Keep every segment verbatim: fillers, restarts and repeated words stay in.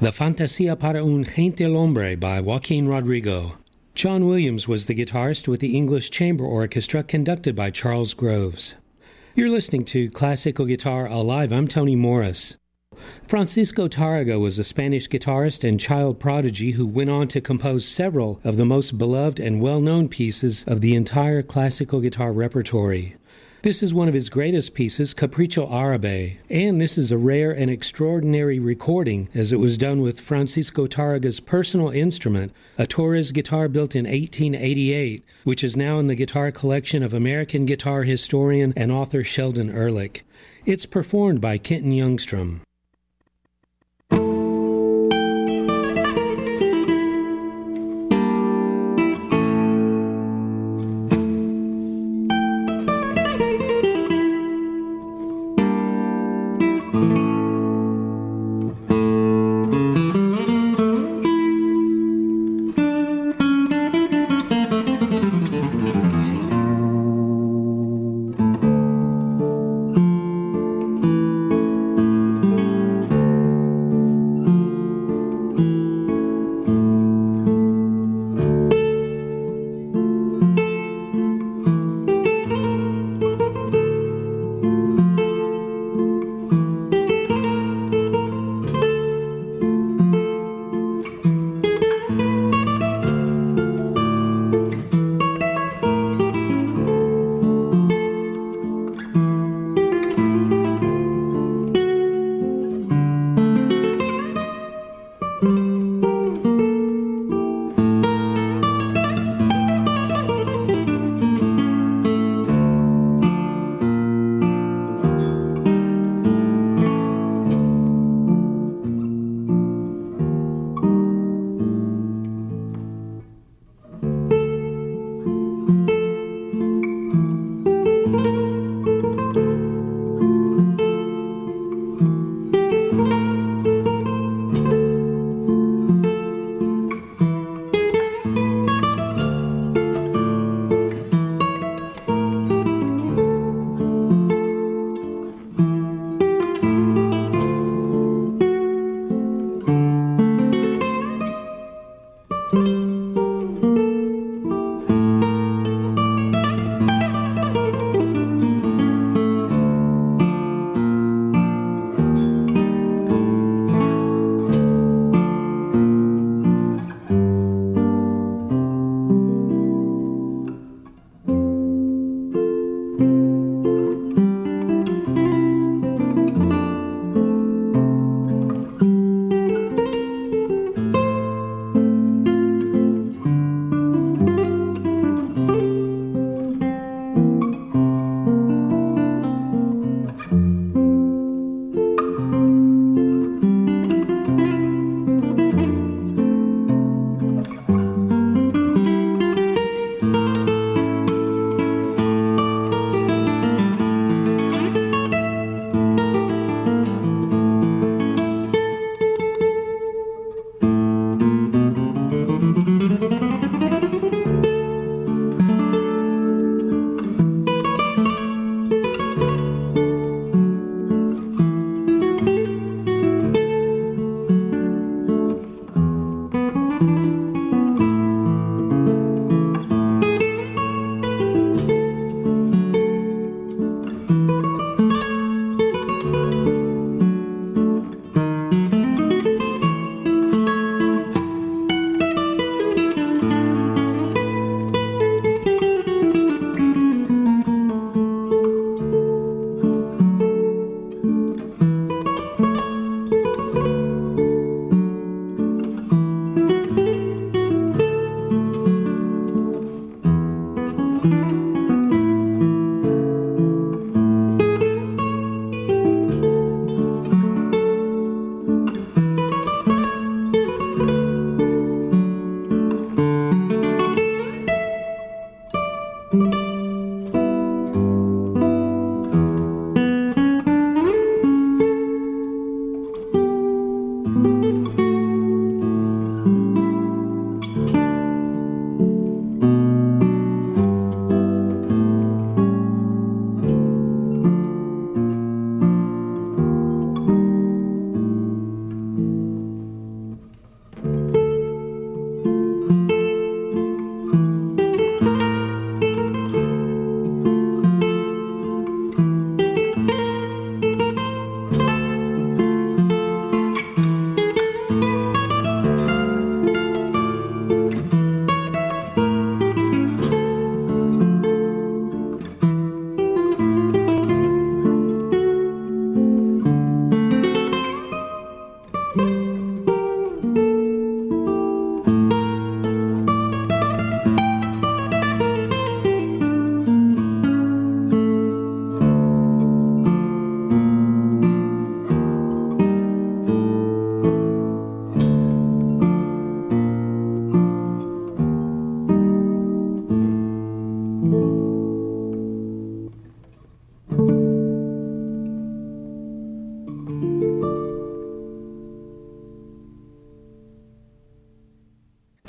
The Fantasía para un Gentilhombre by Joaquin Rodrigo. John Williams was the guitarist with the English Chamber Orchestra conducted by Charles Groves. You're listening to Classical Guitar Alive. I'm Tony Morris. Francisco Tárrega was a Spanish guitarist and child prodigy who went on to compose several of the most beloved and well-known pieces of the entire classical guitar repertory. This is one of his greatest pieces, Capricho Árabe, and this is a rare and extraordinary recording as it was done with Francisco Tárrega's personal instrument, a Torres guitar built in eighteen eighty-eight, which is now in the guitar collection of American guitar historian and author Sheldon Ehrlich. It's performed by Kenton Youngstrom.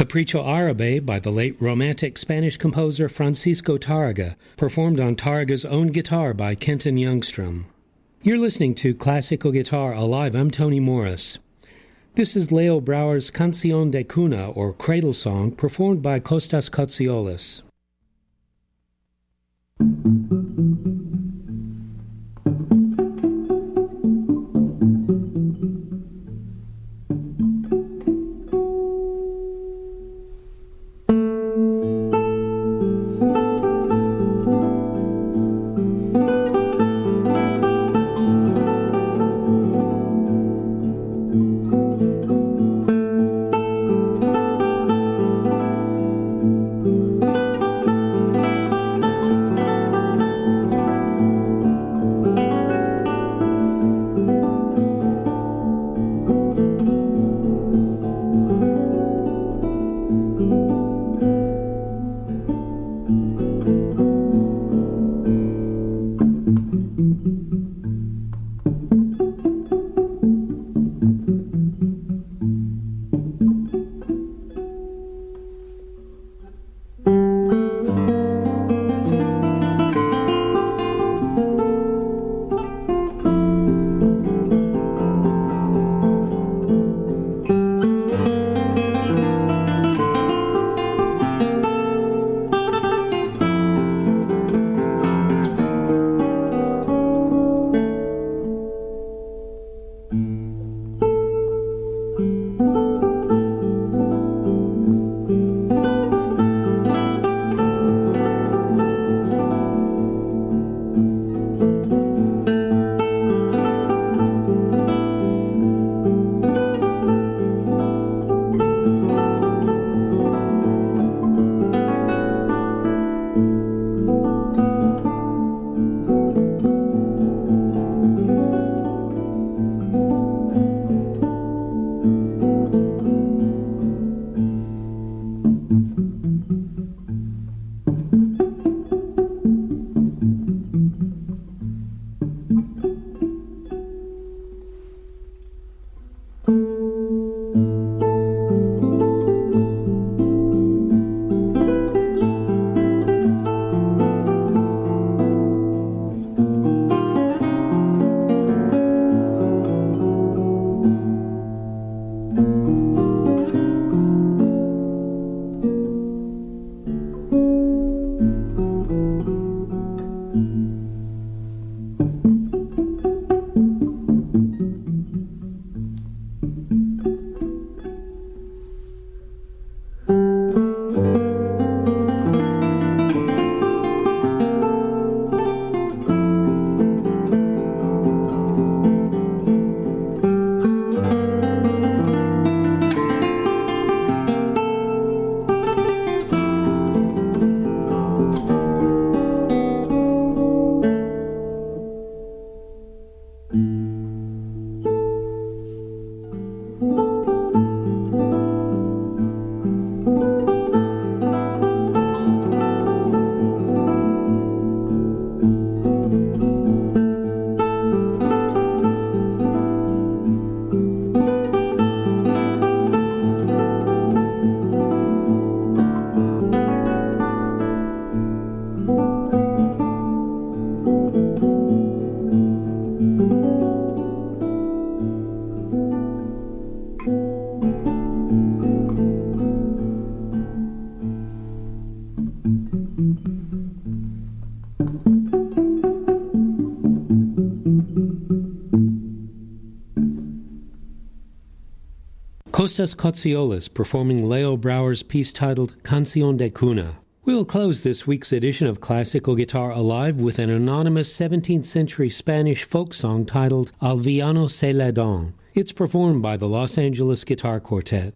Capricho Árabe by the late Romantic Spanish composer Francisco Tárrega, performed on Tárrega's own guitar by Kenton Youngstrom. You're listening to Classical Guitar Alive. I'm Tony Morris. This is Leo Brouwer's Canción de Cuna, or Cradle Song, performed by Costas Kotziolis. Costas Kotziolis performing Leo Brouwer's piece titled Canción de Cuna. We'll close this week's edition of Classical Guitar Alive with an anonymous seventeenth century Spanish folk song titled Al Villano se le dan. It's performed by the Los Angeles Guitar Quartet.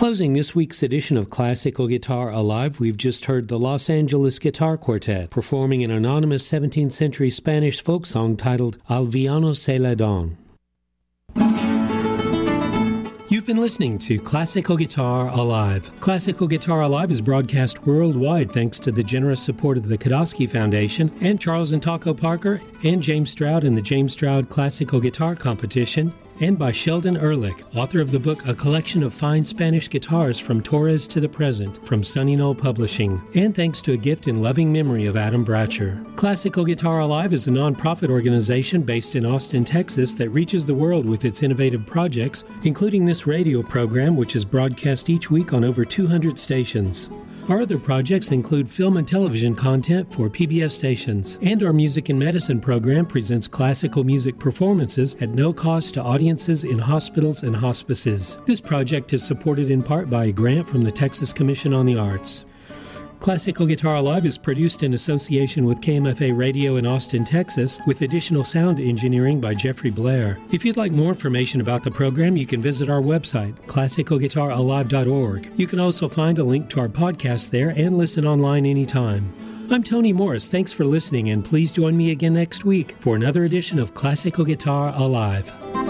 Closing this week's edition of Classical Guitar Alive, we've just heard the Los Angeles Guitar Quartet performing an anonymous seventeenth century Spanish folk song titled Al Villano se le dan. You've been listening to Classical Guitar Alive. Classical Guitar Alive is broadcast worldwide thanks to the generous support of the Kodosky Foundation and Charles and Taco Parker and James Stroud in the James Stroud Classical Guitar Competition, and by Sheldon Ehrlich, author of the book A Collection of Fine Spanish Guitars from Torres to the Present from Sunny Knoll Publishing, and thanks to a gift in loving memory of Adam Bratcher. Classical Guitar Alive is a non-profit organization based in Austin, Texas that reaches the world with its innovative projects, including this radio program which is broadcast each week on over two hundred stations. Our other projects include film and television content for P B S stations, and our Music and Medicine program presents classical music performances at no cost to audiences in hospitals and hospices. This project is supported in part by a grant from the Texas Commission on the Arts. Classical Guitar Alive is produced in association with K M F A Radio in Austin, Texas, with additional sound engineering by Jeffrey Blair. If you'd like more information about the program, you can visit our website, classical guitar alive dot org. You can also find a link to our podcast there and listen online anytime. I'm Tony Morris. Thanks for listening, and please join me again next week for another edition of Classical Guitar Alive.